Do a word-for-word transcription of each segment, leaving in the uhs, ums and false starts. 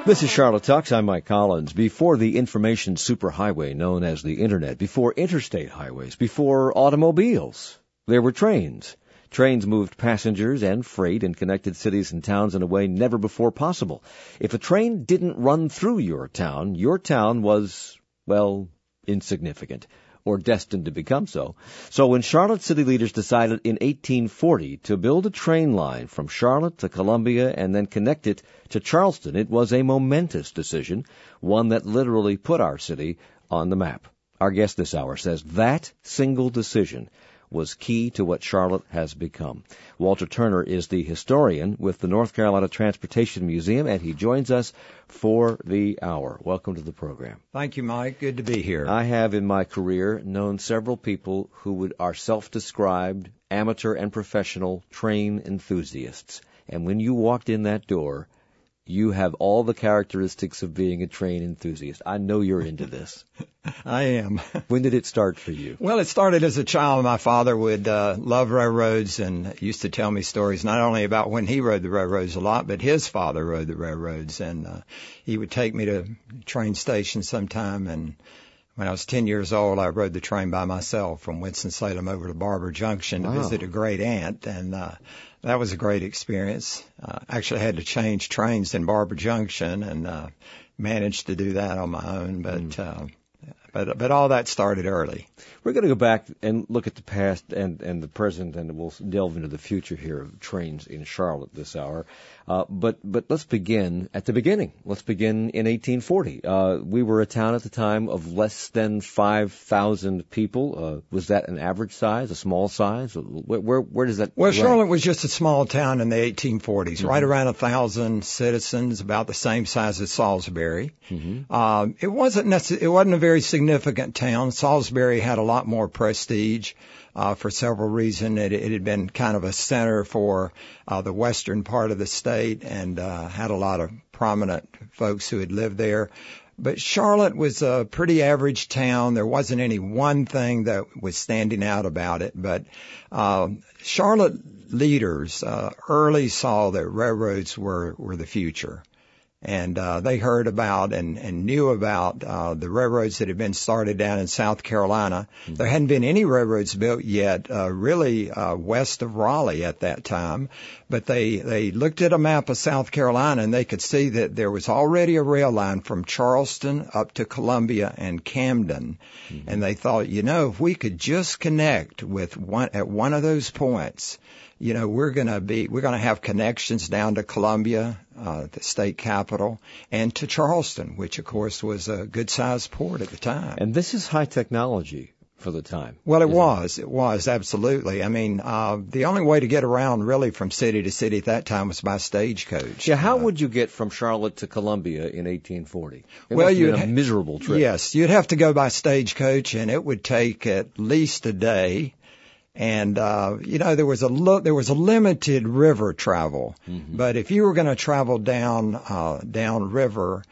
This is Charlotte Talks. I'm Mike Collins. Before the information superhighway known as the Internet, before interstate highways, before automobiles, there were trains. Trains moved passengers and freight and connected cities and towns in a way never before possible. If a train didn't run through your town, your town was, well, insignificant, or destined to become so. So when Charlotte city leaders decided in eighteen forty to build a train line from Charlotte to Columbia and then connect it to Charleston, it was a momentous decision, one that literally put our city on the map. Our guest this hour says that single decision was key to what Charlotte has become. Walter Turner is the historian with the North Carolina Transportation Museum, and he joins us for the hour. Welcome to the program. Thank you, Mike. Good to be here. I have in my career known several people who would, are self-described amateur and professional train enthusiasts. And when you walked in that door, you have all the characteristics of being a train enthusiast. I know you're into this. I am. When did it start for you? Well, it started as a child. My father would uh, love railroads and used to tell me stories not only about when he rode the railroads a lot, but his father rode the railroads. And uh, he would take me to train stations sometime. And when I was ten years old, I rode the train by myself from Winston-Salem over to Barber Junction to Wow. visit a great aunt. And uh, that was a great experience. Uh, actually had to change trains in Barber Junction and uh, managed to do that on my own. But mm. uh, But but all that started early. We're going to go back and look at the past and, and the present, and we'll delve into the future here of trains in Charlotte this hour. Uh, but but let's begin at the beginning. Let's begin in eighteen forty. Uh, we were a town at the time of less than five thousand people. Uh, was that an average size, a small size? Where where, where does that Well, rank? Charlotte was just a small town in the eighteen forties, Mm-hmm. right around one thousand citizens, about the same size as Salisbury. Mm-hmm. Um, it wasn't necess- it wasn't a very significant town. Salisbury had a lot more prestige uh, for several reasons. It, it had been kind of a center for uh, the western part of the state and uh, had a lot of prominent folks who had lived there. But Charlotte was a pretty average town. There wasn't any one thing that was standing out about it. But uh, Charlotte leaders uh, early saw that railroads were, were the future. And uh, they heard about and, and knew about uh, the railroads that had been started down in South Carolina. Mm-hmm. There hadn't been any railroads built yet, uh, really uh, west of Raleigh at that time. But they, they looked at a map of South Carolina and they could see that there was already a rail line from Charleston up to Columbia and Camden. Mm-hmm. And they thought, you know, if we could just connect with one at one of those points, you know, we're going to be, we're going to have connections down to Columbia, uh, the state capital, and to Charleston, which of course was a good sized port at the time. And this is high technology for the time. Well, it was, it? it was absolutely. I mean, uh, the only way to get around really from city to city at that time was by stagecoach. Yeah. How uh, would you get from Charlotte to Columbia in eighteen forty? It well, must have you'd been a ha- miserable trip. Yes, you'd have to go by stagecoach and it would take at least a day. And, uh, you know, there was a lo- there was a limited river travel. Mm-hmm. But if you were going to travel down, uh, down river,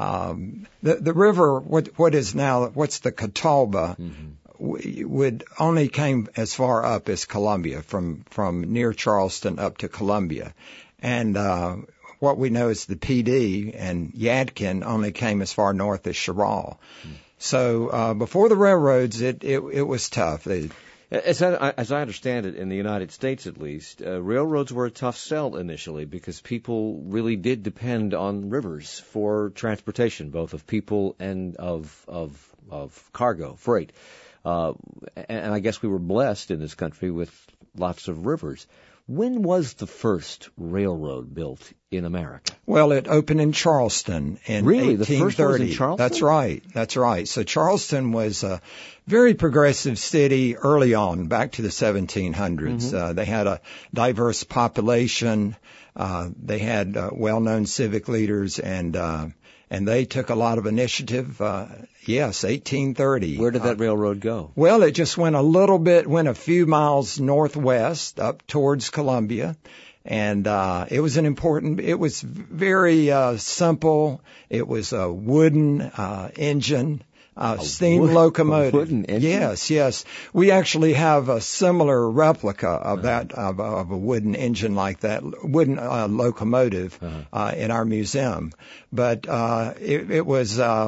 um, the, the river, what, what is now, what's the Catawba, mm-hmm. w- would only came as far up as Columbia, from, from near Charleston up to Columbia. And, uh, what we know is the P D and Yadkin only came as far north as Sherrill. Mm-hmm. So, uh, before the railroads, it, it, it was tough. They, As I, as I understand it, in the United States at least, uh, railroads were a tough sell initially because people really did depend on rivers for transportation, both of people and of of, of cargo, freight. Uh, and, and I guess we were blessed in this country with lots of rivers. When was the first railroad built in America? Well, it opened in Charleston in really? eighteen thirty. The first one was in Charleston? That's right. That's right. So Charleston was a very progressive city early on, back to the seventeen hundreds. Mm-hmm. Uh, they had a diverse population. Uh, they had uh, well-known civic leaders, and uh, and they took a lot of initiative. Uh, yes, eighteen thirty. Where did that uh, railroad go? Well, it just went a little bit, went a few miles northwest up towards Columbia. And, uh, it was an important, it was very, uh, simple. It was a wooden, uh, engine, Uh, steam wood, locomotive. Wooden engine? Yes, yes. We actually have a similar replica of that, of, of a wooden engine like that, wooden uh, locomotive uh-huh. uh, in our museum. But uh, it, it was uh,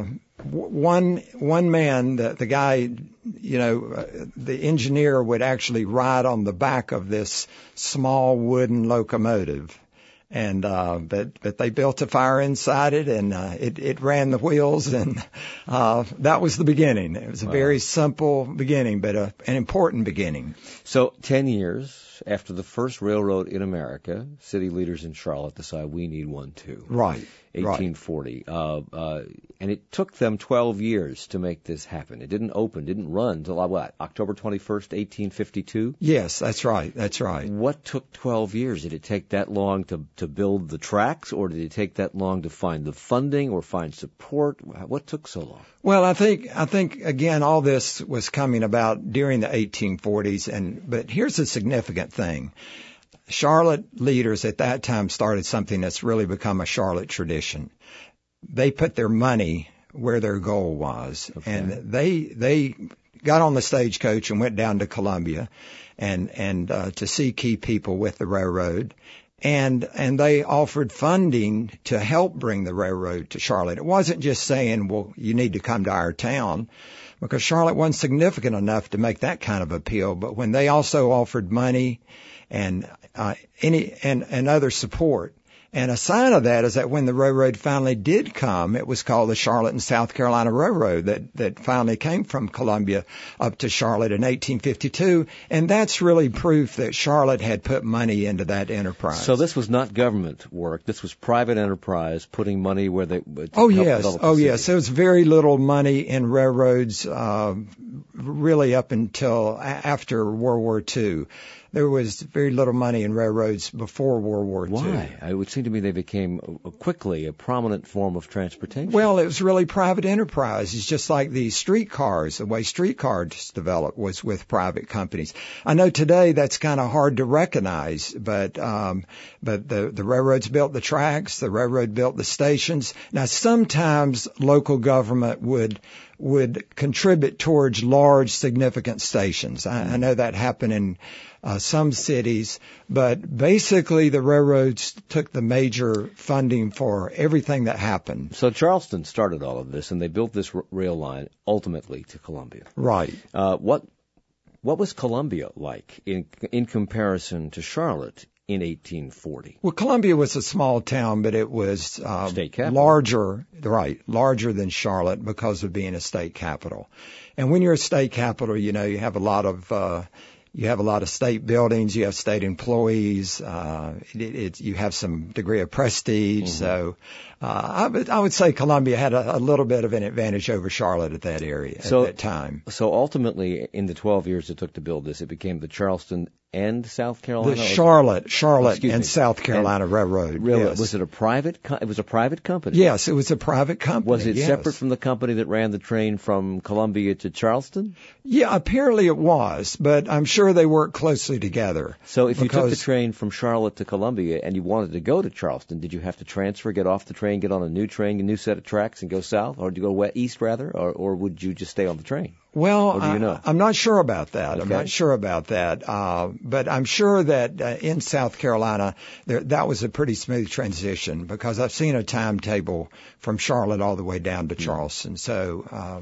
one one man, the, the guy, you know, uh, the engineer would actually ride on the back of this small wooden locomotive. And, uh, but, but they built a fire inside it, and, uh, it, it ran the wheels, and, uh, that was the beginning. It was a wow. very simple beginning, but a, an important beginning. So ten years after the first railroad in America, city leaders in Charlotte decide we need one too. Right. eighteen forty. Right. Uh, uh, and it took them twelve years to make this happen. It didn't open, didn't run until uh, what, October twenty-first, eighteen fifty-two? Yes, that's right. That's right. What took twelve years? Did it take that long to, to build the tracks, or did it take that long to find the funding or find support? What took so long? Well, I think, I think again, all this was coming about during the eighteen forties, and, but here's a significant thing. Charlotte leaders at that time started something that's really become a Charlotte tradition. They put their money where their goal was. Okay. And they, they got on the stagecoach and went down to Columbia and, and, uh, to see key people with the railroad. And, and they offered funding to help bring the railroad to Charlotte. It wasn't just saying, well, you need to come to our town, because Charlotte wasn't significant enough to make that kind of appeal. But when they also offered money and uh, any and, and other support. And a sign of that is that when the railroad finally did come, it was called the Charlotte and South Carolina Railroad that, that finally came from Columbia up to Charlotte in eighteen fifty-two. And that's really proof that Charlotte had put money into that enterprise. So this was not government work. This was private enterprise putting money where they would Oh, yes. Oh, yes. There was very little money in railroads uh, really up until after World War Two. There was very little money in railroads before World War Two. Why? It would seem to me they became quickly a prominent form of transportation. Well, it was really private enterprise. It's just like the streetcars. The way streetcars developed was with private companies. I know today that's kind of hard to recognize, but um, but the the railroads built the tracks. The railroad built the stations. Now, sometimes local government would would contribute towards large, significant stations. I, I know that happened in uh, some cities, but basically the railroads took the major funding for everything that happened. So Charleston started all of this, and they built this r- rail line ultimately to Columbia. Right. Uh, what what was Columbia like in in comparison to Charlotte in eighteen forty? Well, Columbia was a small town, but it was uh, state capital. larger, right, larger than Charlotte because of being a state capital. And when you're a state capital, you know, you have a lot of uh, you have a lot of state buildings, you have state employees, uh, it, it, you have some degree of prestige. Mm-hmm. So uh, I, would, I would say Columbia had a, a little bit of an advantage over Charlotte at that area so, at that time. So ultimately, in the twelve years it took to build this, it became the Charleston and South Carolina? The Charlotte, Charlotte Excuse and me. South Carolina and Railroad. Really? Yes. Was it a private? Co- it was a private company. Yes, it was a private company. Was it yes. separate from the company that ran the train from Columbia to Charleston? Yeah, apparently it was, but I'm sure they worked closely together. So if you took the train from Charlotte to Columbia and you wanted to go to Charleston, did you have to transfer, get off the train, get on a new train, a new set of tracks, and go south, or did you go west, east rather, or, or would you just stay on the train? Well, do you know? I, I'm not sure about that. Okay. I'm not sure about that. Uh, but I'm sure that uh, in South Carolina, there, that was a pretty smooth transition because I've seen a timetable from Charlotte all the way down to Charleston. So, uh,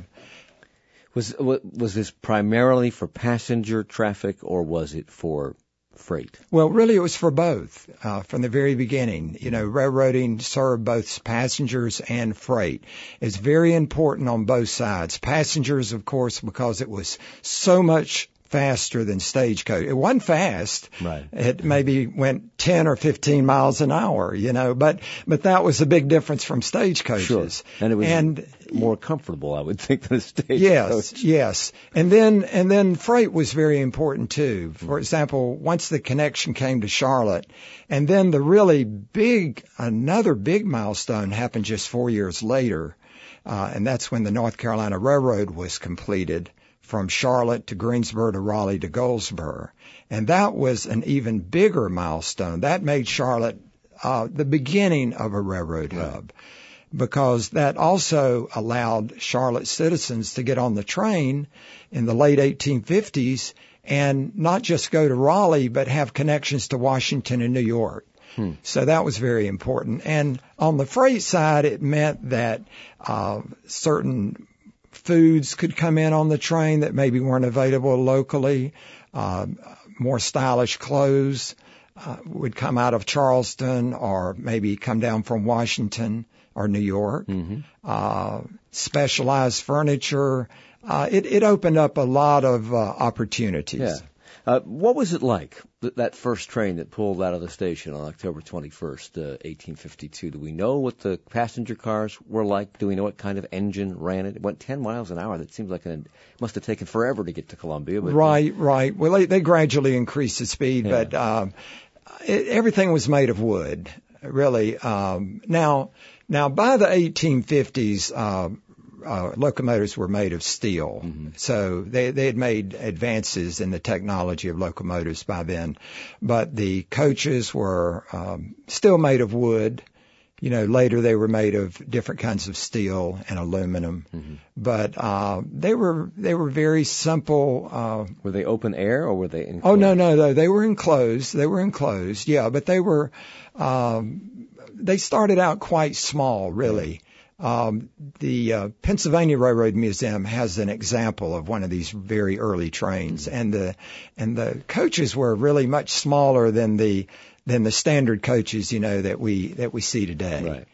was was this primarily for passenger traffic or was it for freight? Well, really, it was for both uh, from the very beginning. You know, railroading served both passengers and freight. It's very important on both sides. Passengers, of course, because it was so much faster than stagecoach. It wasn't fast. Right. It maybe went ten or fifteen miles an hour, you know, but, but that was a big difference from stagecoaches. Sure. And it was and, more comfortable, I would think, than a stagecoach. Yes, yes. And then, and then freight was very important too. For example, once the connection came to Charlotte, and then the really big, another big milestone happened just four years later, uh, and that's when the North Carolina Railroad was completed from Charlotte to Greensboro to Raleigh to Goldsboro. And that was an even bigger milestone. That made Charlotte uh, the beginning of a railroad hub. because that also allowed Charlotte citizens to get on the train in the late eighteen fifties and not just go to Raleigh, but have connections to Washington and New York. Hmm. So that was very important. And on the freight side, it meant that uh, certain foods could come in on the train that maybe weren't available locally. Uh, more stylish clothes uh, would come out of Charleston or maybe come down from Washington or New York. Mm-hmm. Uh, specialized furniture. Uh, it, it opened up a lot of uh, opportunities. Yeah. Uh, what was it like, th- that first train that pulled out of the station on October twenty-first, uh, eighteen fifty-two? Do we know what the passenger cars were like? Do we know what kind of engine ran it? It went ten miles an hour. That seems like an, it must have taken forever to get to Columbia. But right, right. Well, they, they gradually increased the speed, yeah. but um, it, everything was made of wood, really. Um, now, now, by the eighteen fifties, uh, Uh, locomotives were made of steel. Mm-hmm. So they, they had made advances in the technology of locomotives by then. But the coaches were um, still made of wood. You know, later they were made of different kinds of steel and aluminum. Mm-hmm. But uh, they were they were very simple. Uh, were they open air or were they enclosed? Oh, no, no, no. They were enclosed. They were enclosed, yeah. But they were, um, they started out quite small, really. Um, the uh, Pennsylvania Railroad Museum has an example of one of these very early trains, and the and the coaches were really much smaller than the than the standard coaches, you know, that we that we see today. Right.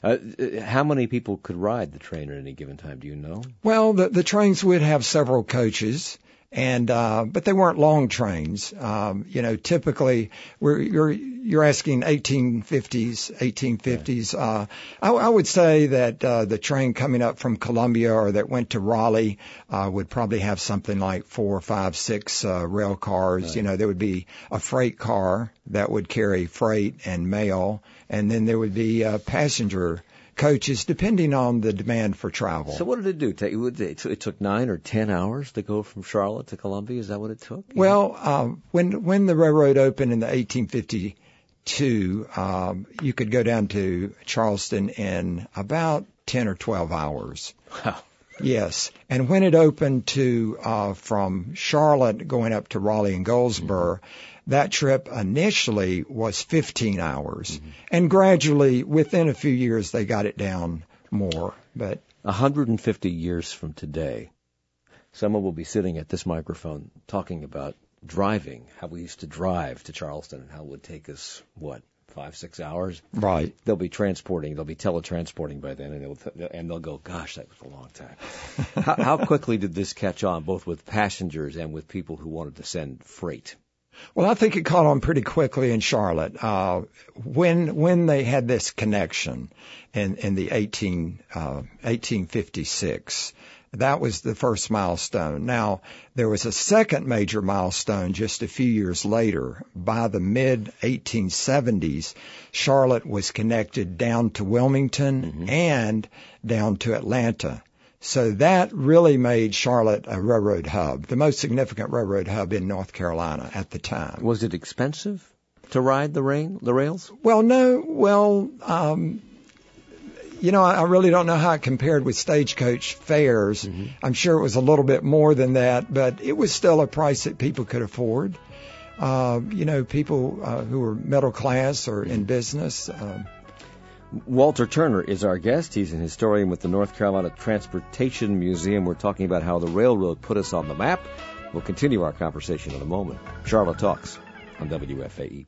Uh, how many people could ride the train at any given time? Do you know? Well, the the trains would have several coaches. And, uh, but they weren't long trains. Um, you know, typically we're, you're, you're asking eighteen fifties, eighteen fifties. Yeah. Uh, I, I would say that, uh, the train coming up from Columbia or that went to Raleigh, uh, would probably have something like four, five, six, uh, rail cars. Right. You know, there would be a freight car that would carry freight and mail. And then there would be, uh, passenger coaches, depending on the demand for travel. So what did it do? It took nine or ten hours to go from Charlotte to Columbia? Is that what it took? Well, um, when when the railroad opened in the eighteen fifty-two, um, you could go down to Charleston in about ten or twelve hours. Wow. Yes. And when it opened to uh, from Charlotte going up to Raleigh and Goldsboro, mm-hmm. that trip initially was fifteen hours. Mm-hmm. And gradually, within a few years, they got it down more. But one hundred fifty years from today, someone will be sitting at this microphone talking about driving, how we used to drive to Charleston and how it would take us, what, five, six hours? Right. They'll be transporting, they'll be teletransporting by then, and they'll, and they'll go, gosh, that was a long time. how, how quickly did this catch on, both with passengers and with people who wanted to send freight? Well, I think it caught on pretty quickly in Charlotte. Uh, when when they had this connection in, in the eighteen, uh, eighteen fifty-six, that was the first milestone. Now, there was a second major milestone just a few years later. By the mid eighteen seventies, Charlotte was connected down to Wilmington mm-hmm. and down to Atlanta. So that really made Charlotte a railroad hub, the most significant railroad hub in North Carolina at the time. Was it expensive to ride the rail, the rails? Well, no. Well, um, you know, I really don't know how it compared with stagecoach fares. Mm-hmm. I'm sure it was a little bit more than that, but it was still a price that people could afford. Uh, you know, people uh, who were middle class or in business. Uh, Walter Turner is our guest. He's an historian with the North Carolina Transportation Museum. We're talking about how the railroad put us on the map. We'll continue our conversation in a moment. Charlotte Talks on W F A E.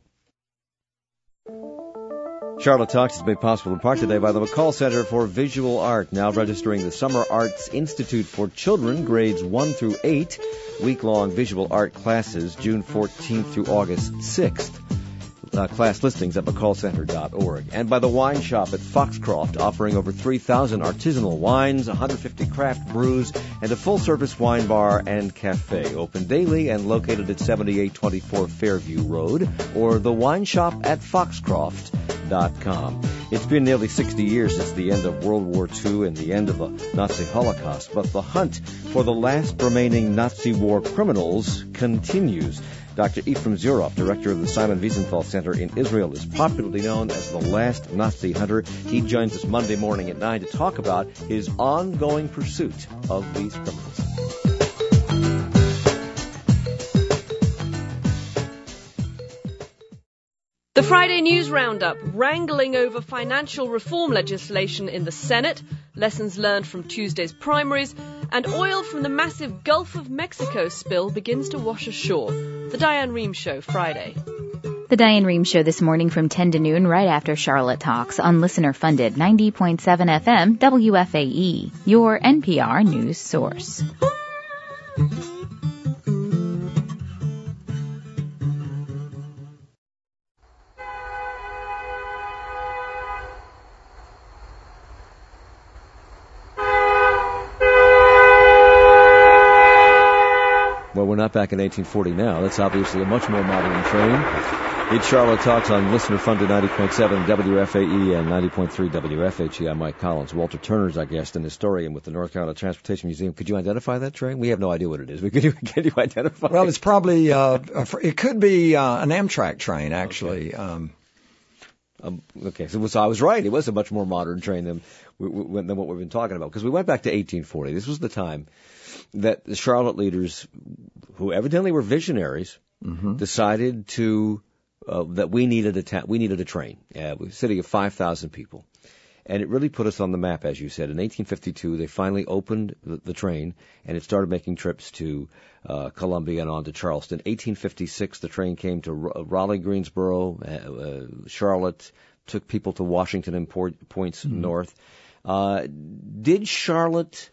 Charlotte Talks is made possible in part today by the McCall Center for Visual Art, now registering the Summer Arts Institute for Children, grades one through eight, week-long visual art classes, June fourteenth through August sixth. Uh, class listings at mccall center dot org. And by the Wine Shop at Foxcroft, offering over three thousand artisanal wines, one hundred fifty craft brews, and a full-service wine bar and cafe. Open daily and located at seventy-eight twenty-four Fairview Road, or the wine shop at foxcroft dot com. It's been nearly sixty years since the end of World War Two and the end of the Nazi Holocaust, but the hunt for the last remaining Nazi war criminals continues. Doctor Ephraim Zuroff, director of the Simon Wiesenthal Center in Israel, is popularly known as the last Nazi hunter. He joins us Monday morning at nine to talk about his ongoing pursuit of these criminals. The Friday News Roundup, wrangling over financial reform legislation in the Senate, lessons learned from Tuesday's primaries, and oil from the massive Gulf of Mexico spill begins to wash ashore. The Diane Rehm Show, Friday. The Diane Rehm Show this morning from ten to noon, right after Charlotte Talks on listener-funded ninety point seven F M W F A E, your N P R news source. Well, we're not back in eighteen forty now. That's obviously a much more modern train. It's Charlotte Talks on listener-funded ninety point seven W F A E and ninety point three W F H E. I'm Mike Collins. Walter Turner's our guest, an historian with the North Carolina Transportation Museum. Could you identify that train? We have no idea what it is. Could you, can you identify Well, it? it's probably, uh, it could be uh, an Amtrak train, actually. Okay. Um, Um, okay, so, so I was right. It was a much more modern train than, than what we've been talking about, because we went back to eighteen forty. This was the time that the Charlotte leaders, who evidently were visionaries, mm-hmm. decided to uh, that we needed a ta- we needed a train. Uh, a city of five thousand people, and it really put us on the map, as you said. In eighteen fifty-two, they finally opened the, the train, and it started making trips to uh, Columbia and on to Charleston. eighteen fifty-six, the train came to Raleigh, Greensboro, uh, uh, Charlotte, took people to Washington and port, points mm-hmm. north. Uh, did Charlotte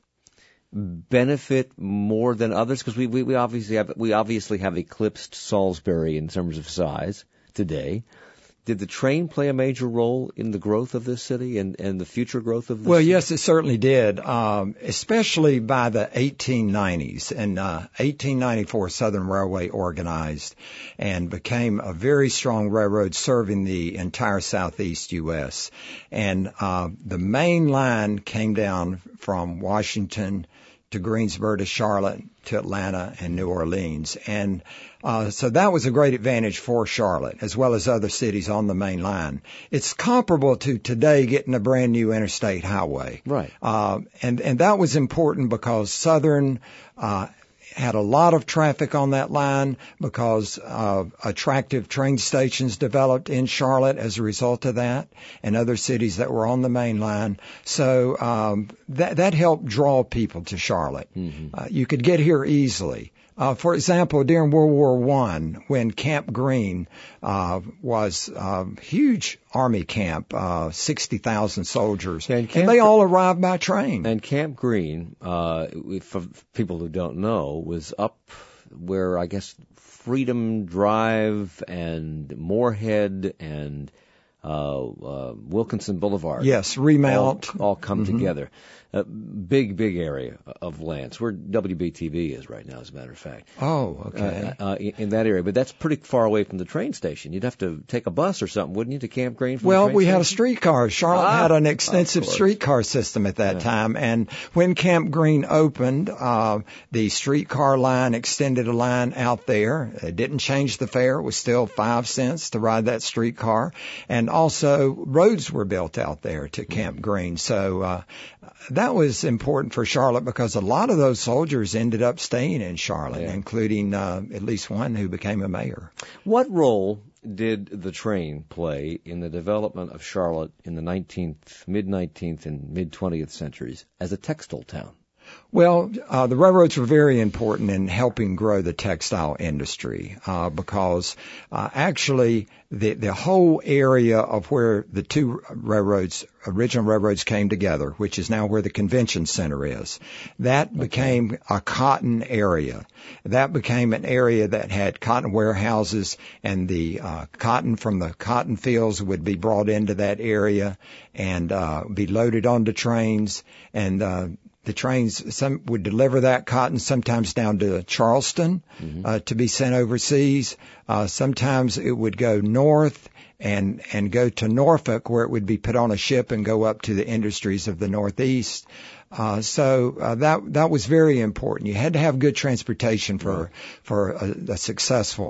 benefit more than others? Because we, we, we obviously have we obviously have eclipsed Salisbury in terms of size today. Did the train play a major role in the growth of this city and, and the future growth of this Well, city? yes, it certainly did, um, especially by the eighteen nineties. In uh, eighteen ninety-four, Southern Railway organized and became a very strong railroad serving the entire southeast U S. And uh, the main line came down from Washington to Greensboro to Charlotte to Atlanta and New Orleans. And uh, so that was a great advantage for Charlotte, as well as other cities on the main line. It's comparable to today getting a brand new interstate highway. Right. Uh, and, and that was important because Southern uh, had a lot of traffic on that line because uh, attractive train stations developed in Charlotte as a result of that, and other cities that were on the main line. So um, that that helped draw people to Charlotte. Mm-hmm. Uh, you could get here easily. Uh, for example, during World War One, when Camp Green uh, was a huge army camp, uh, sixty thousand soldiers, and, and they all arrived by train. And Camp Green, uh, for people who don't know, was up where I guess Freedom Drive and Moorhead and uh, uh, Wilkinson Boulevard. Yes, Remount. All, all come mm-hmm. together. A big, big area of land. It's where W B T V is right now, as a matter of fact. Oh, okay. Uh, uh, in, in that area. But that's pretty far away from the train station. You'd have to take a bus or something, wouldn't you, to Camp Green? From well, the train we station? had a streetcar. Charlotte ah, had an extensive streetcar system at that yeah. time. And when Camp Green opened, uh, the streetcar line extended a line out there. It didn't change the fare. It was still five cents to ride that streetcar. And also, roads were built out there to Camp mm-hmm. Green. So uh, that was important for Charlotte because a lot of those soldiers ended up staying in Charlotte, yeah. including uh, at least one who became a mayor. What role did the train play in the development of Charlotte in the nineteenth, mid-nineteenth and mid-twentieth centuries as a textile town? Well, uh, the railroads were very important in helping grow the textile industry uh, because uh, actually the the whole area of where the two railroads, original railroads came together, which is now where the convention center is, that okay. became a cotton area. That became an area that had cotton warehouses, and the uh, cotton from the cotton fields would be brought into that area and uh, be loaded onto trains, and uh, the trains some would deliver that cotton sometimes down to Charleston mm-hmm. uh, to be sent overseas. Uh, sometimes it would go north and and go to Norfolk, where it would be put on a ship and go up to the industries of the Northeast. Uh, so uh, that that was very important. You had to have good transportation for right. for a, a successful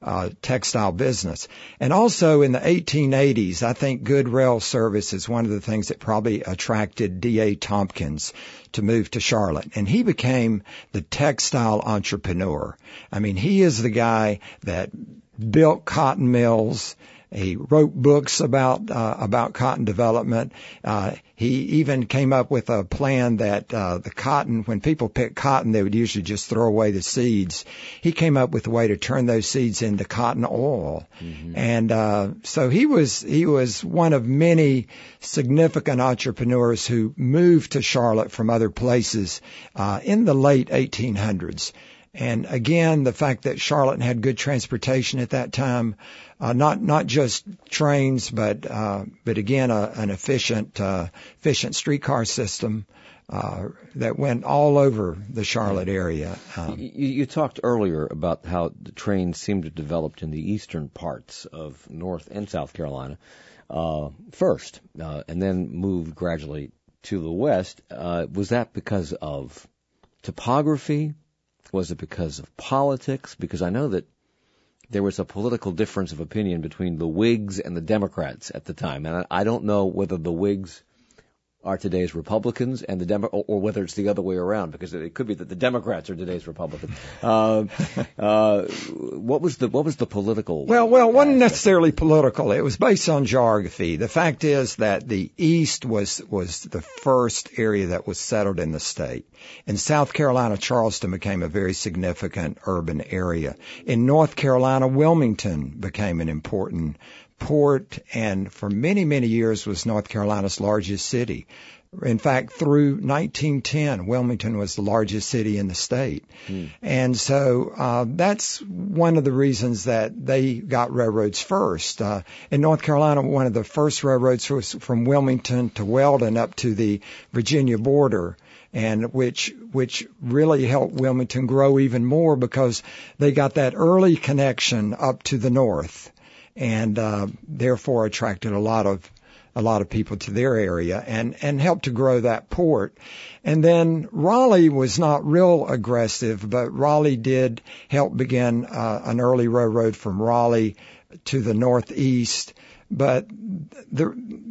uh, textile business. And also in the eighteen eighties, I think good rail service is one of the things that probably attracted D A Tompkins to move to Charlotte. And he became the textile entrepreneur. I mean, he is the guy that built cotton mills. He wrote books about uh, about cotton development. Uh, he even came up with a plan that uh, the cotton, when people pick cotton, they would usually just throw away the seeds. He came up with a way to turn those seeds into cotton oil. Mm-hmm. And uh, so he was he was one of many significant entrepreneurs who moved to Charlotte from other places uh, in the late eighteen hundreds. And again, the fact that Charlotte had good transportation at that time, uh, not not just trains, but uh, but again, a, an efficient uh, efficient streetcar system uh, that went all over the Charlotte area. Um, you, you talked earlier about how the trains seemed to develop in the eastern parts of North and South Carolina uh, first, uh, and then moved gradually to the west. Uh, was that because of topography? Was it because of politics? Because I know that there was a political difference of opinion between the Whigs and the Democrats at the time. And I, I don't know whether the Whigs are today's Republicans and the Demo- or, or whether it's the other way around, because it, it could be that the Democrats are today's Republicans. Uh, uh, what was the what was the political? Well, well, it wasn't necessarily political. It was based on geography. The fact is that the East was was the first area that was settled in the state. In South Carolina, Charleston became a very significant urban area. In North Carolina, Wilmington became an important port, and for many, many years was North Carolina's largest city. In fact, through nineteen ten, Wilmington was the largest city in the state. Hmm. And so uh, that's one of the reasons that they got railroads first. Uh, in North Carolina, one of the first railroads was from Wilmington to Weldon up to the Virginia border, and which which really helped Wilmington grow even more because they got that early connection up to the north, and uh, therefore attracted a lot of a lot of people to their area and and helped to grow that port. And then Raleigh was not real aggressive, but Raleigh did help begin uh, an early railroad from Raleigh to the northeast. But the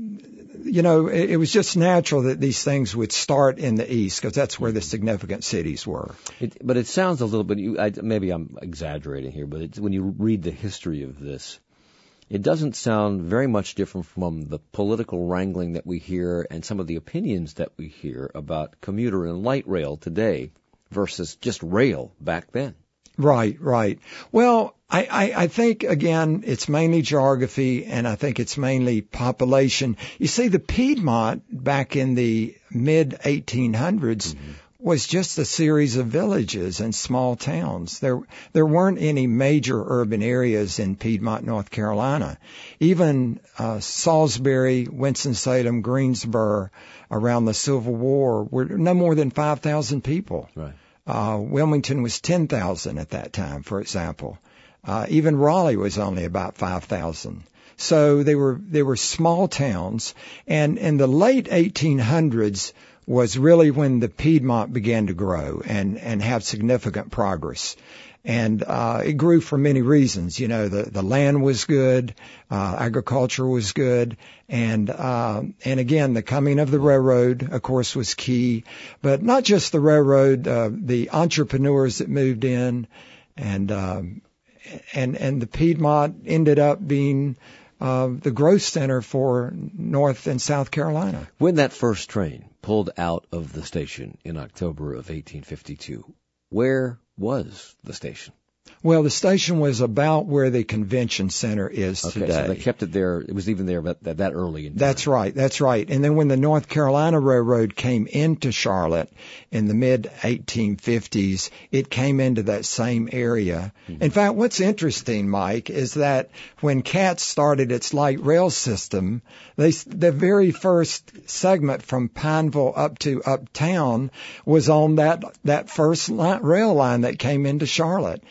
you know, it, it was just natural that these things would start in the east because that's where the significant cities were. It, but it sounds a little bit, you, I, maybe I'm exaggerating here, but it's, when you read the history of this, it doesn't sound very much different from the political wrangling that we hear and some of the opinions that we hear about commuter and light rail today versus just rail back then. Right, right. Well, I, I, I think, again, it's mainly geography, and I think it's mainly population. You see, the Piedmont back in the mid eighteen hundreds mm-hmm. was just a series of villages and small towns. There there weren't any major urban areas in Piedmont, North Carolina. Even uh, Salisbury, Winston-Salem, Greensboro, around the Civil War, were no more than five thousand people. Right. Uh, Wilmington was ten thousand at that time, for example. Uh, even Raleigh was only about five thousand. So they were, they were small towns. And in the late eighteen hundreds was really when the Piedmont began to grow and, and have significant progress. And, uh, it grew for many reasons. You know, the, the land was good, uh, agriculture was good. And, uh, and again, the coming of the railroad, of course, was key, but not just the railroad, uh, the entrepreneurs that moved in and, um, and, and the Piedmont ended up being, uh, the growth center for North and South Carolina. When that first train pulled out of the station in October of eighteen fifty-two, where was the station? Well, the station was about where the convention center is okay, today. So they kept it there. It was even there that, that early in time. That's right. That's right. And then when the North Carolina Railroad came into Charlotte in the mid eighteen fifties, it came into that same area. Mm-hmm. In fact, what's interesting, Mike, is that when C A T started its light rail system, they, the very first segment from Pineville up to Uptown was on that, that first line, rail line that came into Charlotte.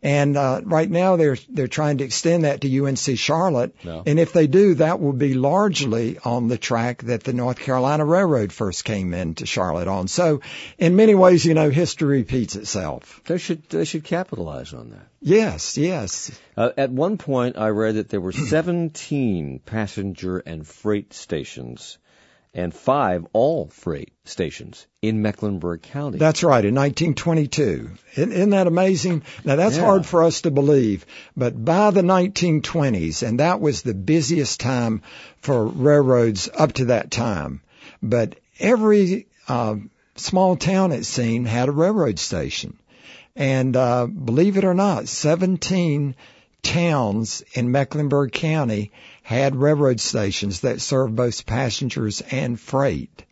And uh, right now they're they're trying to extend that to U N C Charlotte. No. And if they do, that will be largely on the track that the North Carolina Railroad first came into Charlotte on. So in many ways, you know, history repeats itself. They should they should capitalize on that. Yes, yes. Uh, at one point, I read that there were seventeen passenger and freight stations and five all freight stations in Mecklenburg County. That's right, in nineteen twenty-two. Isn't, isn't that amazing? Now, that's Yeah. hard for us to believe, but by the nineteen twenties, and that was the busiest time for railroads up to that time, but every uh, small town, it seemed, had a railroad station. And uh, believe it or not, seventeen towns in Mecklenburg County had railroad stations that served both passengers and freight.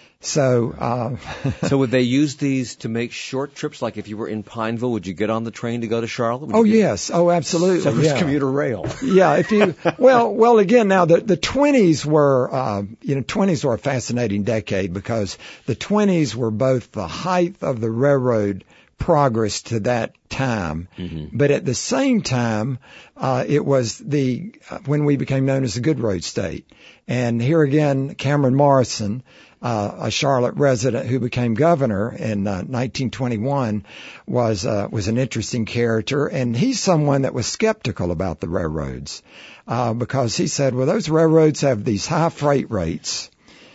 So, uh, So would they use these to make short trips? Like if you were in Pineville, would you get on the train to go to Charlotte? Would oh you get- yes, oh absolutely, So there's yeah. commuter rail. Yeah, if you well, well again, now the the twenties were, uh, you know, twenties were a fascinating decade because the twenties were both the height of the railroad progress to that time, Mm-hmm. but at the same time, uh, it was the uh, when we became known as the Good Road State. And here again, Cameron Morrison, uh, a Charlotte resident who became governor in uh, nineteen twenty-one, was uh, was an interesting character, and he's someone that was skeptical about the railroads uh, because he said, well, those railroads have these high freight rates.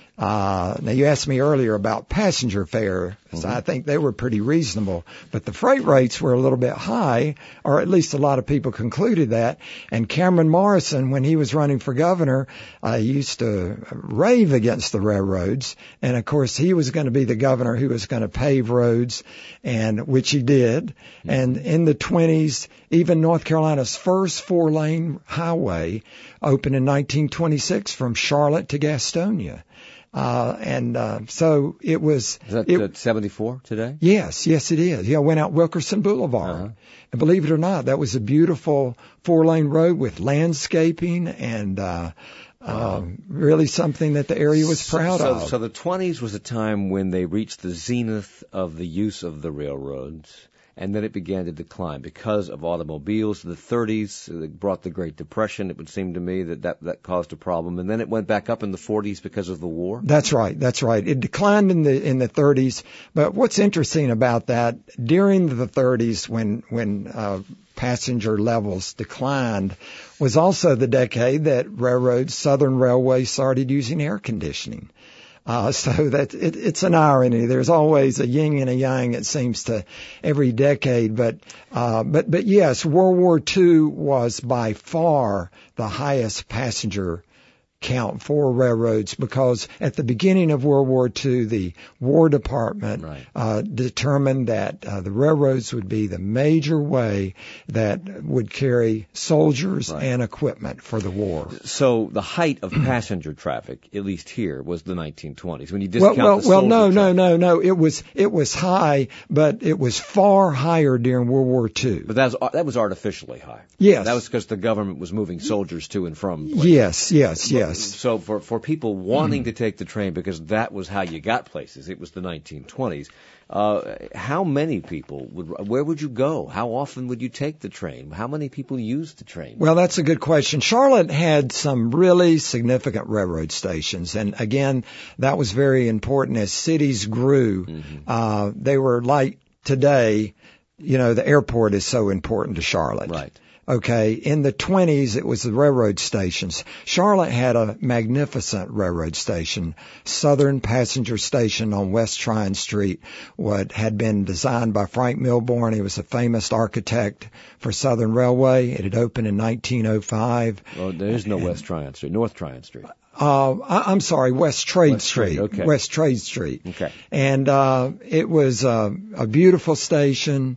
Uh, now you asked me earlier about passenger fares. So I think they were pretty reasonable, but the freight rates were a little bit high, or at least a lot of people concluded that. And Cameron Morrison, when he was running for governor, uh, used to rave against the railroads. And of course, he was going to be the governor who was going to pave roads, and which he did. And in the twenties, even North Carolina's first four-lane highway opened in nineteen twenty-six from Charlotte to Gastonia. Uh, and, uh, so it was, Is that it, uh, seventy-four today? yes, yes, it is. Yeah, I went out Wilkerson Boulevard. Uh-huh. And believe it or not, that was a beautiful four lane road with landscaping and, uh, Wow. um, really something that the area was proud so, of. So the twenties was a time when they reached the zenith of the use of the railroads, and then it began to decline because of automobiles. The thirties uh, brought the Great Depression. It would seem to me that, that that caused a problem, and then it went back up in the forties because of the war. That's right. That's right. It declined in the in the thirties. But what's interesting about that, during the thirties, when when uh, passenger levels declined, was also the decade that railroads, Southern Railway, started using air conditioning. Uh, so that it, it's an irony. There's always a yin and a yang, it seems, to every decade. But, uh, but, but yes, World War Two was by far the highest passenger count for railroads, because at the beginning of World War Two, the War Department Right. uh, determined that uh, the railroads would be the major way that would carry soldiers Right. and equipment for the war. So the height of passenger traffic, at least here, was the nineteen twenties. When you Well, discount well, the well, soldier no, no, traffic. no, no. It was it was high, but it was far higher during World War Two. But that was that was artificially high. Yes. That was because the government was moving soldiers to and from places. Yes, yes, yes. So for, for people wanting to take the train, because that was how you got places, it was the nineteen twenties, uh, how many people would, where would you go? How often would you take the train? How many people used the train? Well, that's a good question. Charlotte had some really significant railroad stations, and again, that was very important as cities grew. Mm-hmm. Uh, they were like today, you know, the airport is so important to Charlotte. Right. Okay, in the twenties, it was the railroad stations. Charlotte had a magnificent railroad station, Southern Passenger Station on West Tryon Street, what had been designed by Frank Milbourne. He was a famous architect for Southern Railway. It had opened in nineteen oh five. Well, there is no West Tryon Street, North Tryon Street. Uh, I, I'm sorry, West Trade West Trade, Street. okay. West Trade Street. Okay. And uh, it was uh, a beautiful station.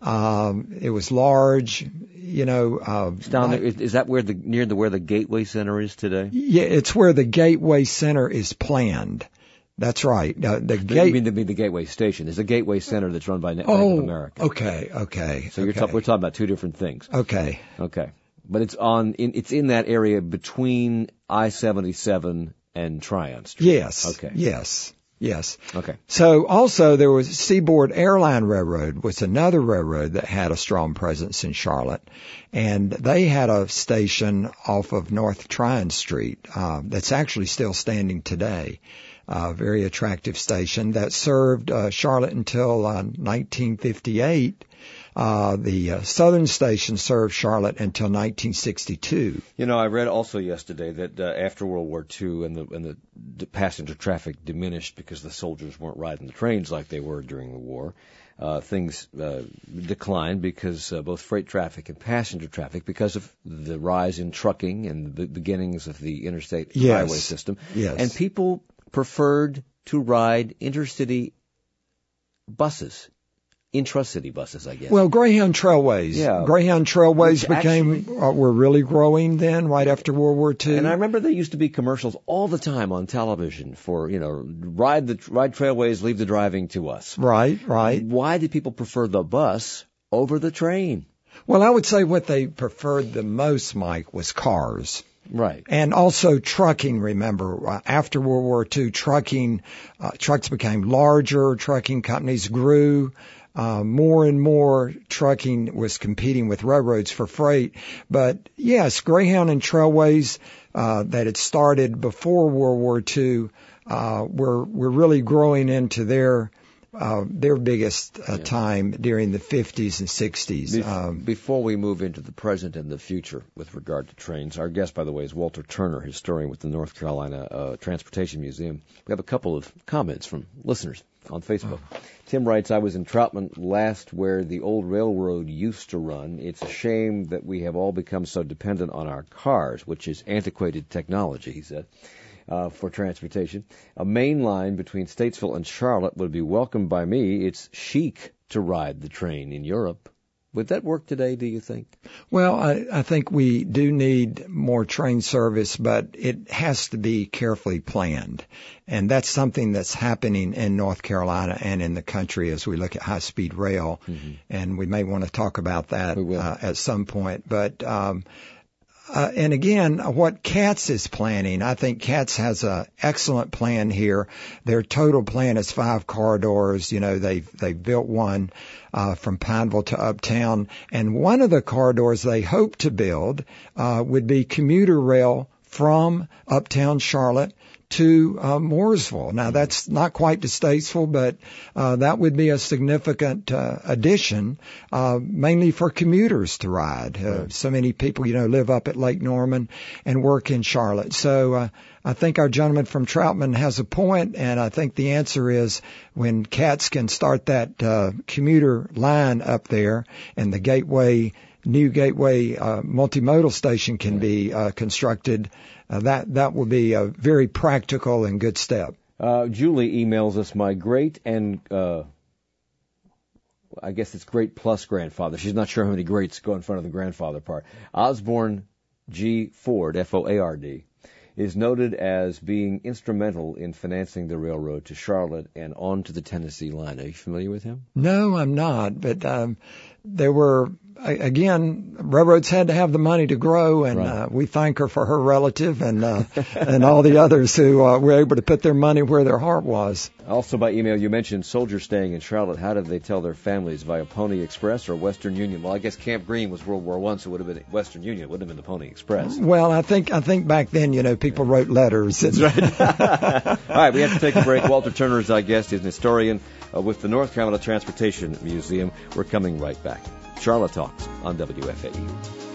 Um, it was large, you know. Uh, It's down there. Is, is that where the near the where the Gateway Center is today? Yeah, it's where the Gateway Center is planned. That's right. Uh, the You gate. mean to be the Gateway Station? There's a Gateway Center that's run by Bank Oh, of America. okay, okay. So you're okay. talk, we're talking about two different things. Okay. Okay. But it's on in, it's in that area between I seventy-seven and Tryon Street. Yes. Okay. Yes. Yes. Okay. So also there was Seaboard Airline Railroad was another railroad that had a strong presence in Charlotte. And they had a station off of North Tryon Street uh, that's actually still standing today. A uh, very attractive station that served uh, Charlotte until uh, nineteen fifty-eight. Uh, the uh, Southern Station served Charlotte until nineteen sixty-two. You know, I read also yesterday that uh, after World War Two and the and the, the passenger traffic diminished because the soldiers weren't riding the trains like they were during the war. Uh, things uh, declined because uh, both freight traffic and passenger traffic, because of the rise in trucking and the beginnings of the interstate yes. highway system. Yes. And people preferred to ride intercity buses. Intra-city buses, I guess. Well, Greyhound Trailways. Yeah. Greyhound Trailways Which became, actually, uh, were really growing then, right after World War Two. And I remember there used to be commercials all the time on television for, you know, ride the ride Trailways, leave the driving to us. Right, right. Why did people prefer the bus over the train? Well, I would say what they preferred the most, Mike, was cars. Right. And also trucking, remember, uh, after World War Two, trucking, uh, trucks became larger, trucking companies grew. Uh, more and more trucking was competing with railroads for freight. But yes, Greyhound and Trailways, uh, that had started before World War Two, uh, were, were really growing into their, uh, their biggest uh, yeah. time during the fifties and sixties. Bef- um, before we move into the present and the future with regard to trains, our guest, by the way, is Walter Turner, historian with the North Carolina uh, Transportation Museum. We have a couple of comments from listeners on Facebook. Oh. Tim writes, I was in Troutman last where the old railroad used to run. It's a shame that we have all become so dependent on our cars, which is antiquated technology, he said, uh, for transportation. A main line between Statesville and Charlotte would be welcomed by me. It's chic to ride the train in Europe. Would that work today, do you think? Well, I, I think we do need more train service, but it has to be carefully planned. And that's something that's happening in North Carolina and in the country as we look at high-speed rail. Mm-hmm. And we may want to talk about that uh, at some point. But um Uh, and again, what CATS is planning, I think CATS has an excellent plan here. Their total plan is five corridors. You know, they've, they've built one, uh, from Pineville to Uptown. And one of the corridors they hope to build, uh, would be commuter rail from Uptown Charlotte to uh, Mooresville. Now, that's not quite to Statesville, but uh, that would be a significant uh, addition, uh, mainly for commuters to ride. Uh, right. So many people, you know, live up at Lake Norman and work in Charlotte. So uh, I think our gentleman from Troutman has a point, and I think the answer is when CATS can start that uh, commuter line up there and the gateway new gateway uh, multimodal station can be uh, constructed, uh, that that will be a very practical and good step. Uh, Julie emails us, my great and uh, I guess it's great plus grandfather. She's not sure how many greats go in front of the grandfather part. Osborne G. Ford, F O A R D, is noted as being instrumental in financing the railroad to Charlotte and on to the Tennessee line. Are you familiar with him? No, I'm not, but um, there were, again, railroads had to have the money to grow, and right. uh, we thank her for her relative and uh, and all the others who uh, were able to put their money where their heart was. Also by email, you mentioned soldiers staying in Charlotte. How did they tell their families, via Pony Express or Western Union? Well, I guess Camp Green was World War One, so it would have been Western Union. It wouldn't have been the Pony Express. Well, I think I think back then, you know, people wrote letters. That's right. All right, we have to take a break. Walter Turner is our guest. He's an historian uh, with the North Carolina Transportation Museum. We're coming right back. Charlotte Talks on W F A E.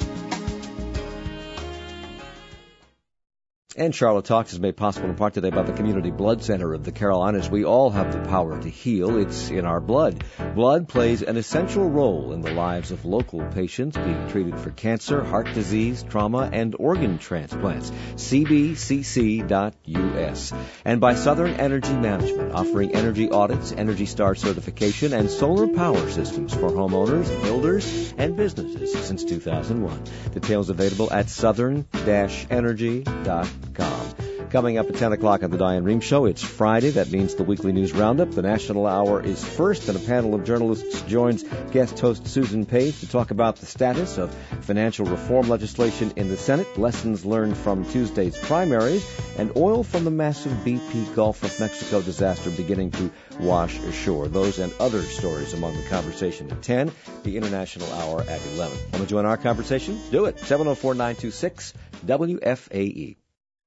And Charlotte Talks is made possible in part today by the Community Blood Center of the Carolinas. We all have the power to heal. It's in our blood. Blood plays an essential role in the lives of local patients being treated for cancer, heart disease, trauma, and organ transplants. C B C C dot U S. And by Southern Energy Management, offering energy audits, Energy Star certification, and solar power systems for homeowners, builders, and businesses since two thousand one. Details available at southern dash energy dot com. Coming up at ten o'clock on the Diane Rehm Show, it's Friday. That means the weekly news roundup. The National Hour is first, and a panel of journalists joins guest host Susan Page to talk about the status of financial reform legislation in the Senate, lessons learned from Tuesday's primaries, and oil from the massive B P Gulf of Mexico disaster beginning to wash ashore. Those and other stories among the conversation at ten, the International Hour at eleven. Want to join our conversation? Do it. seven oh four, nine two six, W F A E.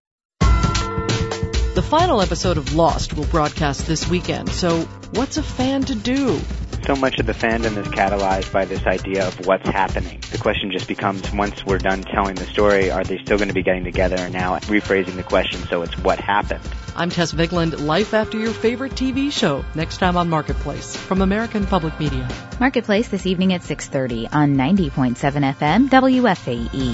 The final episode of Lost will broadcast this weekend, so what's a fan to do? So much of the fandom is catalyzed by this idea of what's happening. The question just becomes, once we're done telling the story, are they still going to be getting together? And now rephrasing the question so it's what happened. I'm Tess Vigland, Life After Your Favorite T V Show, next time on Marketplace from American Public Media. Marketplace this evening at six thirty on ninety point seven F M W F A E.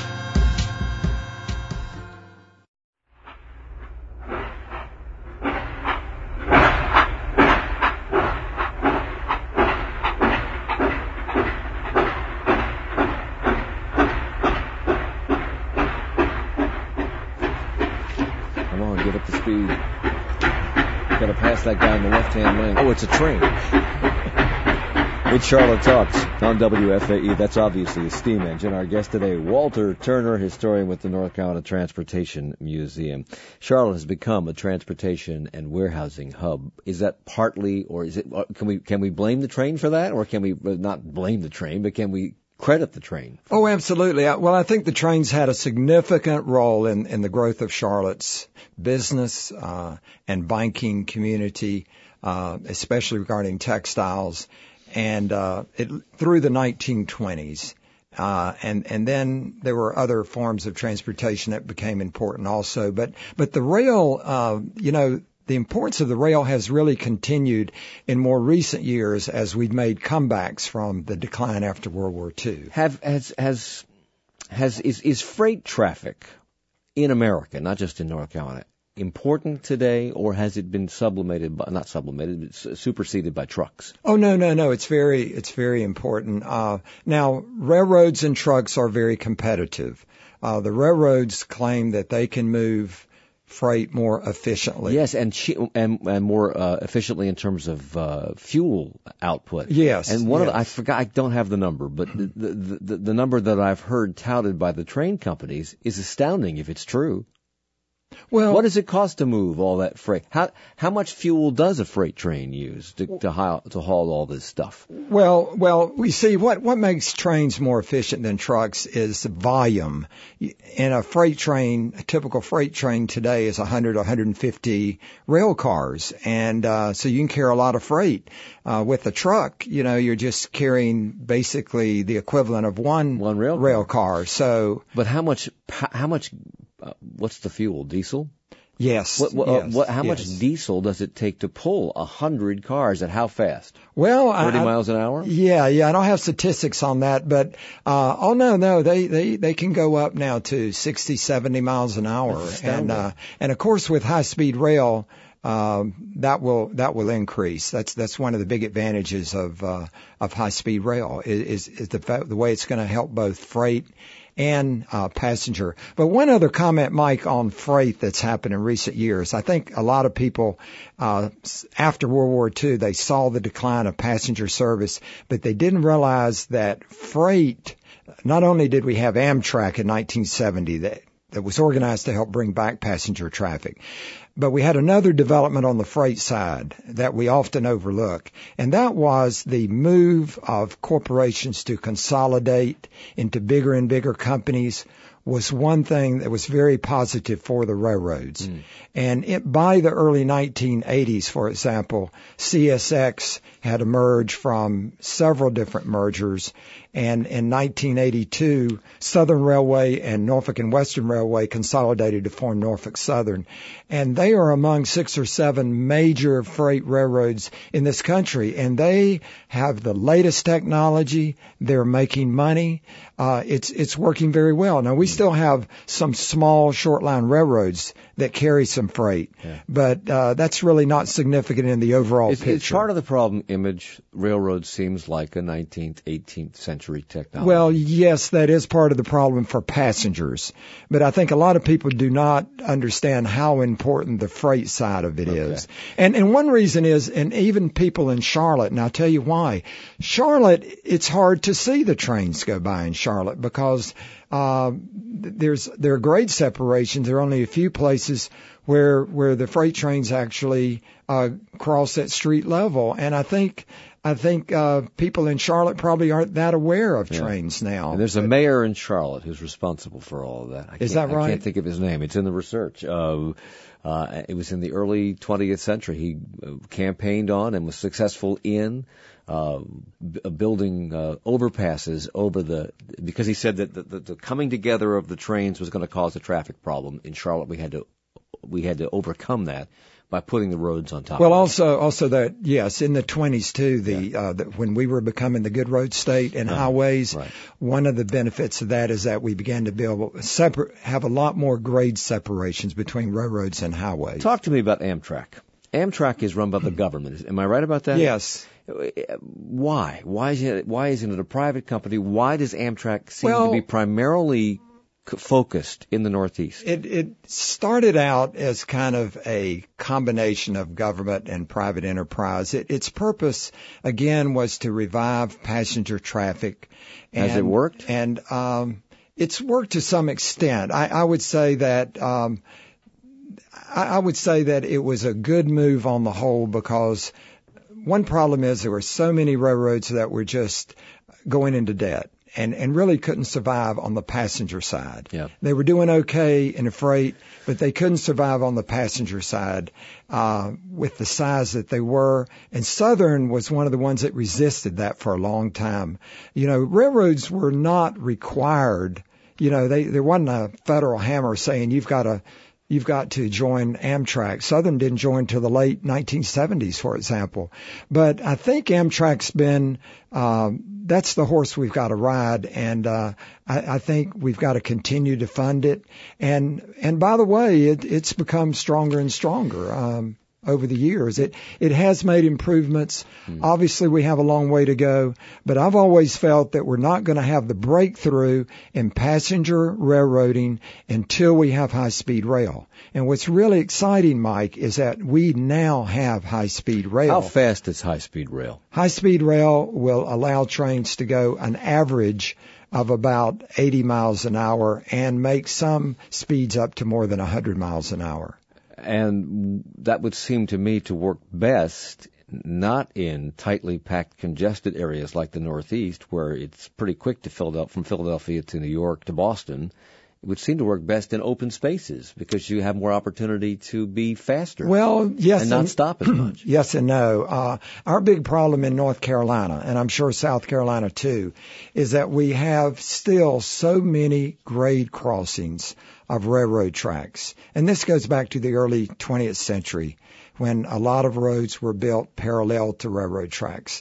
Got to pass that guy in the left-hand lane. Oh, it's a train. It's Charlotte Talks on W F A E. That's obviously a steam engine. Our guest today, Walter Turner, historian with the North Carolina Transportation Museum. Charlotte has become a transportation and warehousing hub. Is that partly, or is it? Can we can we blame the train for that, or can we not blame the train, but can we credit the train? Oh, absolutely. Well, I think the train's had a significant role in, in the growth of Charlotte's business uh, and banking community, uh, especially regarding textiles, and uh, it, through the nineteen twenties. Uh, and, and then there were other forms of transportation that became important also. But, but the rail, uh, you know, the importance of the rail has really continued in more recent years as we've made comebacks from the decline after World War Two. Have has has has is is freight traffic in America, not just in North Carolina, important today, or has it been sublimated by, not sublimated, but superseded by trucks? Oh no, no, no. It's very it's very important. Uh, now, railroads and trucks are very competitive. Uh, the railroads claim that they can move freight more efficiently. Yes, and che- and, and more uh, efficiently in terms of uh, fuel output. Yes. And one yes. of the, I forgot, I don't have the number, but the, the, the, the number that I've heard touted by the train companies is astounding if it's true. Well, what does it cost to move all that freight? How how much fuel does a freight train use to to haul, to haul all this stuff? Well, well, we see what what makes trains more efficient than trucks is volume. In a freight train, a typical freight train today is one hundred, one hundred fifty rail cars, and uh, so you can carry a lot of freight. Uh, with a truck, you know, you're just carrying basically the equivalent of one one rail rail car. car. So, but how much how much uh, what's the fuel? Diesel? Yes. What, what, yes, uh, what, how yes. much diesel does it take to pull a hundred cars at how fast? Well, thirty I, miles an hour? Yeah, yeah. I don't have statistics on that, but uh, oh no, no, they they they can go up now to sixty, seventy miles an hour, and uh, and of course with high speed rail. Um, that will that will increase. That's that's one of the big advantages of uh, of high speed rail is is the the way it's going to help both freight and uh, passenger. But one other comment, Mike, on freight that's happened in recent years. I think a lot of people uh, after World War Two they saw the decline of passenger service, but they didn't realize that freight. Not only did we have Amtrak in nineteen seventy that that was organized to help bring back passenger traffic. But we had another development on the freight side that we often overlook, and that was the move of corporations to consolidate into bigger and bigger companies was one thing that was very positive for the railroads. Mm. And it, by the early nineteen eighties, for example, C S X had emerged from several different mergers. And in nineteen eighty-two, Southern Railway and Norfolk and Western Railway consolidated to form Norfolk Southern. And they are among six or seven major freight railroads in this country. And they have the latest technology. They're making money. Uh, it's, it's working very well. Now, we still have some small short line railroads that carry some freight, yeah. but uh, that's really not significant in the overall it's, picture. It's part of the problem, Image. Railroad seems like a nineteenth, eighteenth century technology. Well, yes, that is part of the problem for passengers, but I think a lot of people do not understand how important the freight side of it okay. is. And and one reason is, and even people in Charlotte, and I'll tell you why. Charlotte, it's hard to see the trains go by in Charlotte because uh, there's there are grade separations. There are only a few places where where the freight trains actually uh, cross at street level, and I think. I think uh, people in Charlotte probably aren't that aware of yeah. trains now. And there's but, a mayor in Charlotte who's responsible for all of that. I is that right? I can't think of his name. It's in the research. Uh, uh, it was in the early twentieth century. He campaigned on and was successful in uh, b- building uh, overpasses over the, because he said that the, the, the coming together of the trains was going to cause a traffic problem in Charlotte. We had to we had to overcome that by putting the roads on top. Well, of also, also that yes, in the twenties too, the, yeah. uh, the when we were becoming the good road state and uh-huh. highways, right. one of the benefits of that is that we began to build separate, have a lot more grade separations between railroads and highways. Talk to me about Amtrak. Amtrak is run by the government. Am I right about that? Yes. Why? Why is it? Why isn't it a private company? Why does Amtrak seem well, to be primarily focused in the Northeast? It, it started out as kind of a combination of government and private enterprise. It, its purpose, again, was to revive passenger traffic. And, Has it worked? And um, it's worked to some extent. I, I would say that um, I, I would say that it was a good move on the whole because one problem is there were so many railroads that were just going into debt. And, and really couldn't survive on the passenger side. Yep. They were doing okay in the freight, but they couldn't survive on the passenger side uh, with the size that they were. And Southern was one of the ones that resisted that for a long time. You know, railroads were not required. You know, they there wasn't a federal hammer saying you've got to you've got to join Amtrak. Southern didn't join until the late nineteen seventies, for example. But I think Amtrak's been um, that's the horse we've got to ride, and uh, I, I think we've got to continue to fund it. And and by the way, it, it's become stronger and stronger um, over the years. It it has made improvements. Hmm. Obviously, we have a long way to go, but I've always felt that we're not going to have the breakthrough in passenger railroading until we have high-speed rail. And what's really exciting, Mike, is that we now have high-speed rail. How fast is high-speed rail? High-speed rail will allow trains to go an average of about eighty miles an hour and make some speeds up to more than one hundred miles an hour. And that would seem to me to work best not in tightly packed, congested areas like the Northeast, where it's pretty quick to Philadelphia, from Philadelphia to New York to Boston. It would seem to work best in open spaces because you have more opportunity to be faster. Well, yes, and not and, stop as much. Yes and no. Uh, our big problem in North Carolina, and I'm sure South Carolina too, is that we have still so many grade crossings of railroad tracks. And this goes back to the early twentieth century when a lot of roads were built parallel to railroad tracks.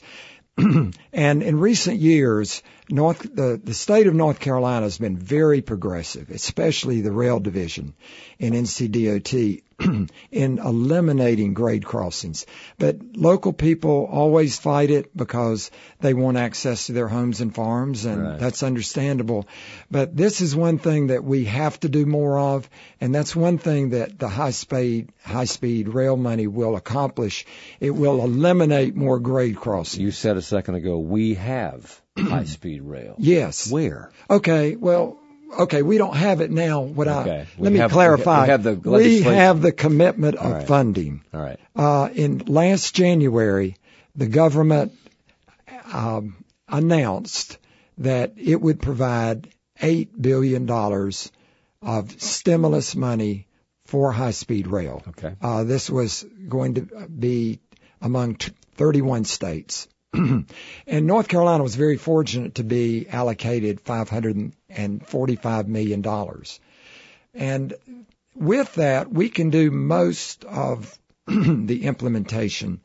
And in recent years, North, the, the state of North Carolina has been very progressive, especially the rail division in N C D O T, in eliminating grade crossings. But local people always fight it because they want access to their homes and farms, and right. That's understandable. But this is one thing that we have to do more of, and that's one thing that the high-speed high-speed rail money will accomplish. It will eliminate more grade crossings. You said a second ago, we have high-speed rail. Yes. Where? Okay, well, okay, we don't have it now. What okay. I, we let me have, clarify. We have the, we have the commitment All of right. funding. All right. Uh, in last January, the government um, announced that it would provide eight billion dollars of stimulus money for high-speed rail. Okay. Uh, this was going to be among t- thirty-one states. And North Carolina was very fortunate to be allocated five hundred forty-five million dollars. And with that, we can do most of the implementation.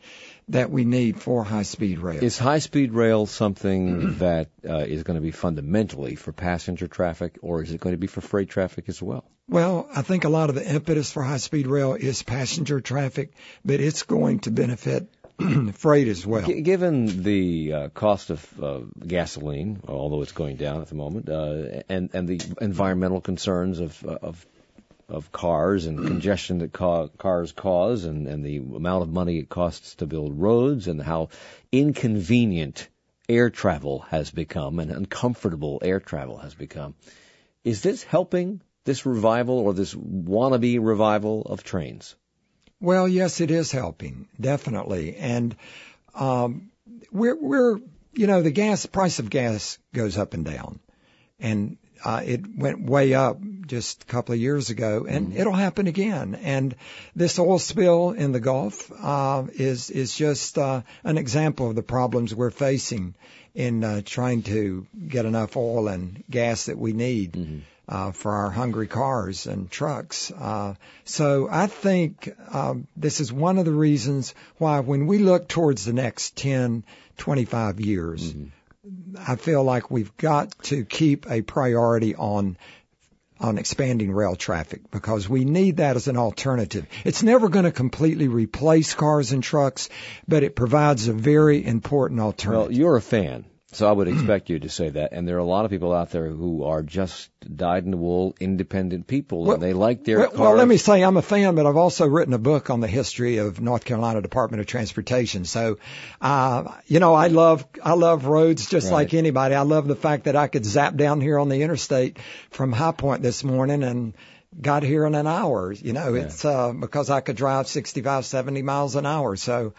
that we need for high-speed rail. Is high-speed rail something that uh, is going to be fundamentally for passenger traffic, or is it going to be for freight traffic as well? Well, I think a lot of the impetus for high-speed rail is passenger traffic, but it's going to benefit freight as well. G- given the uh, cost of uh, gasoline, although it's going down at the moment, uh, and and the environmental concerns of of of cars and congestion that ca- cars cause, and, and the amount of money it costs to build roads, and how inconvenient air travel has become and uncomfortable air travel has become, is this helping this revival or this wannabe revival of trains? Well, yes, it is helping, definitely. And um, we're, we're, you know, the gas price of gas goes up and down. And uh, it went way up just a couple of years ago, and mm-hmm. it'll happen again. And this oil spill in the Gulf uh, is is just uh, an example of the problems we're facing in uh, trying to get enough oil and gas that we need mm-hmm. uh, for our hungry cars and trucks. Uh, so I think um, this is one of the reasons why when we look towards the next ten, twenty-five years, mm-hmm. I feel like we've got to keep a priority on on expanding rail traffic, because we need that as an alternative. It's never going to completely replace cars and trucks, but it provides a very important alternative. Well, you're a fan, so I would expect you to say that. And there are a lot of people out there who are just dyed-in-the-wool, independent people, well, and they like their well, cars. Well, let me say I'm a fan, but I've also written a book on the history of North Carolina Department of Transportation. So, uh, you know, I love I love roads just right. like anybody. I love the fact that I could zap down here on the interstate from High Point this morning and got here in an hour. You know, yeah. it's uh, because I could drive sixty-five, seventy miles an hour. So.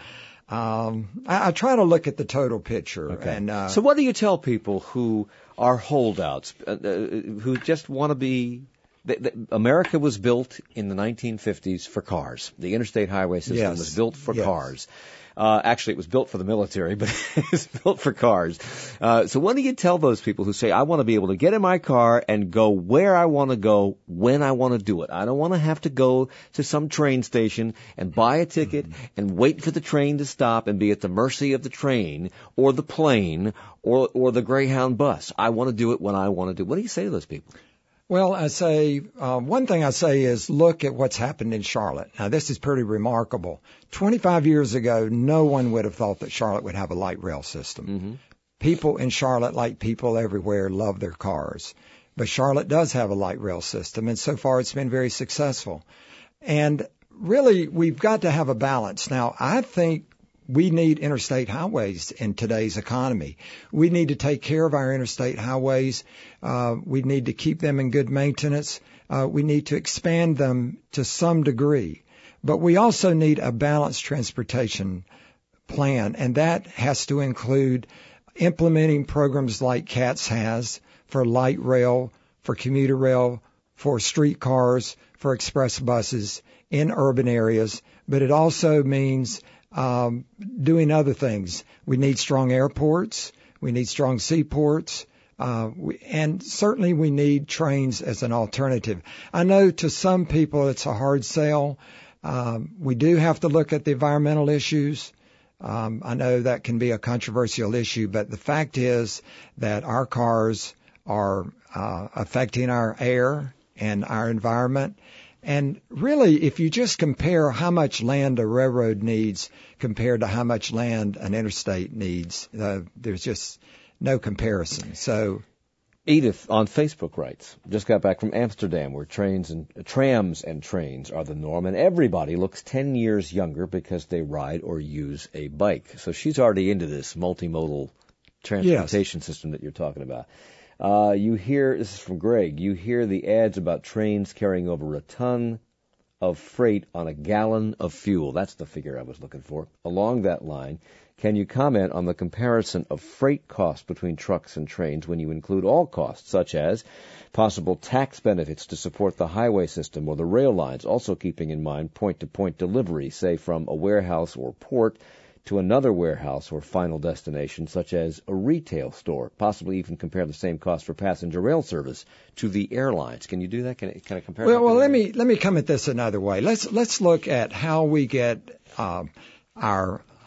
Um, I, I try to look at the total picture. Okay. And, uh, so what do you tell people who are holdouts, uh, uh, who just want to be... The, the, America was built in the nineteen fifties for cars. The interstate highway system yes. was built for yes. cars. Uh, actually, it was built for the military, but it's built for cars. Uh, so what do you tell those people who say, I want to be able to get in my car and go where I want to go when I want to do it? I don't want to have to go to some train station and buy a ticket mm-hmm. and wait for the train to stop and be at the mercy of the train or the plane or, or the Greyhound bus. I want to do it when I want to do it. What do you say to those people? Well, I say, uh, one thing I say is look at what's happened in Charlotte. Now, this is pretty remarkable. twenty-five years ago, no one would have thought that Charlotte would have a light rail system. Mm-hmm. People in Charlotte, like people everywhere, love their cars. But Charlotte does have a light rail system, and so far it's been very successful. And really, we've got to have a balance. Now, I think we need interstate highways in today's economy. We need to take care of our interstate highways. Uh, we need to keep them in good maintenance. Uh, we need to expand them to some degree. But we also need a balanced transportation plan, and that has to include implementing programs like CATS has for light rail, for commuter rail, for streetcars, for express buses in urban areas. But it also means Um, doing other things. We need strong airports. We need strong seaports. Uh, we, and certainly we need trains as an alternative. I know to some people it's a hard sell. Um, we do have to look at the environmental issues. Um, I know that can be a controversial issue, but the fact is that our cars are uh, affecting our air and our environment. And really, if you just compare how much land a railroad needs compared to how much land an interstate needs, uh, there's just no comparison. So, Edith on Facebook writes, just got back from Amsterdam, where trains and uh, trams and trains are the norm, and everybody looks ten years younger because they ride or use a bike. So she's already into this multimodal transportation yes. system that you're talking about. Uh, you hear, this is from Greg, you hear the ads about trains carrying over a ton of freight on a gallon of fuel. That's the figure I was looking for. Along that line, can you comment on the comparison of freight costs between trucks and trains when you include all costs, such as possible tax benefits to support the highway system or the rail lines, also keeping in mind point-to-point delivery, say from a warehouse or port to another warehouse or final destination, such as a retail store, possibly even compare the same cost for passenger rail service to the airlines. Can you do that? Can I, can I compare well, that? Well, let me let me come at this another way. Let's let's look at how we get um, our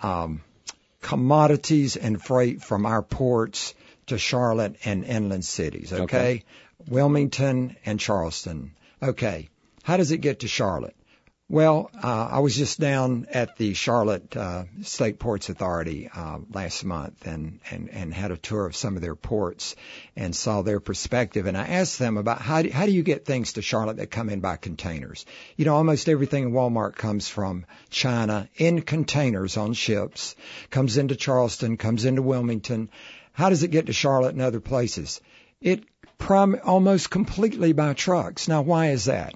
um, commodities and freight from our ports to Charlotte and inland cities, okay? okay? Wilmington and Charleston. Okay, how does it get to Charlotte? Well, uh, I was just down at the Charlotte uh, State Ports Authority uh, last month and, and, and had a tour of some of their ports and saw their perspective. And I asked them about how do, how do you get things to Charlotte that come in by containers? You know, almost everything in Walmart comes from China in containers on ships, comes into Charleston, comes into Wilmington. How does it get to Charlotte and other places? It prim- almost completely by trucks. Now, why is that?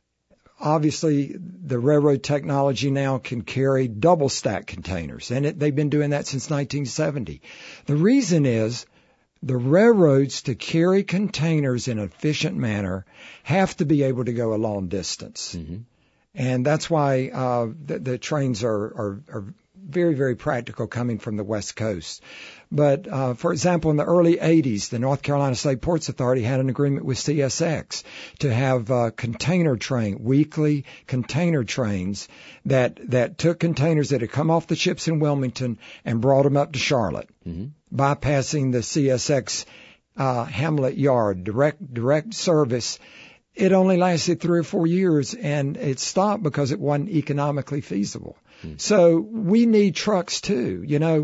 Obviously, the railroad technology now can carry double stack containers, and it, they've been doing that since nineteen seventy. The reason is the railroads, to carry containers in an efficient manner, have to be able to go a long distance. Mm-hmm. And that's why uh, the, the trains are, are, are very, very practical coming from the West Coast. But, uh, for example, in the early eighties, the North Carolina State Ports Authority had an agreement with C S X to have uh, container train, weekly container trains that, that took containers that had come off the ships in Wilmington and brought them up to Charlotte, mm-hmm. bypassing the C S X uh, Hamlet Yard, direct, direct service. It only lasted three or four years, and it stopped because it wasn't economically feasible. Hmm. So we need trucks too, you know.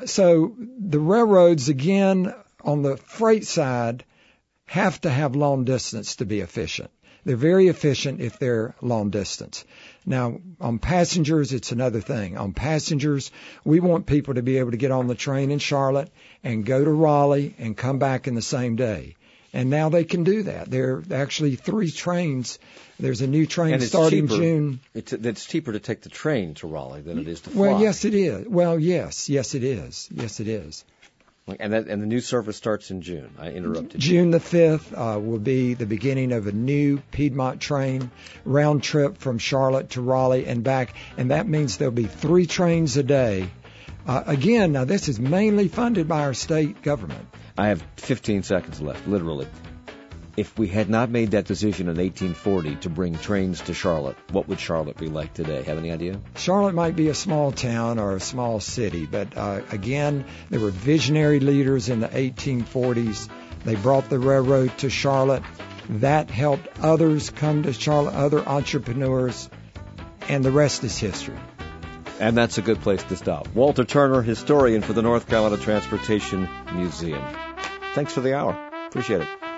So the railroads, again, on the freight side, have to have long distance to be efficient. They're very efficient if they're long distance. Now, on passengers, it's another thing. On passengers, we want people to be able to get on the train in Charlotte and go to Raleigh and come back in the same day. And now they can do that. There are actually three trains. There's a new train and it's starting cheaper. June. It's, it's cheaper to take the train to Raleigh than it is to fly. Well, yes, it is. Well, yes, yes, it is. Yes, it is. And that, and the new service starts in June. I interrupted. June the fifth uh, will be the beginning of a new Piedmont train round trip from Charlotte to Raleigh and back. And that means there'll be three trains a day. Uh, again, now this is mainly funded by our state government. I have fifteen seconds left, literally. If we had not made that decision in eighteen forty to bring trains to Charlotte, what would Charlotte be like today? Have any idea? Charlotte might be a small town or a small city, but uh, again, there were visionary leaders in the eighteen forties. They brought the railroad to Charlotte. That helped others come to Charlotte, other entrepreneurs, and the rest is history. And that's a good place to stop. Walter Turner, historian for the North Carolina Transportation Museum. Thanks for the hour. Appreciate it.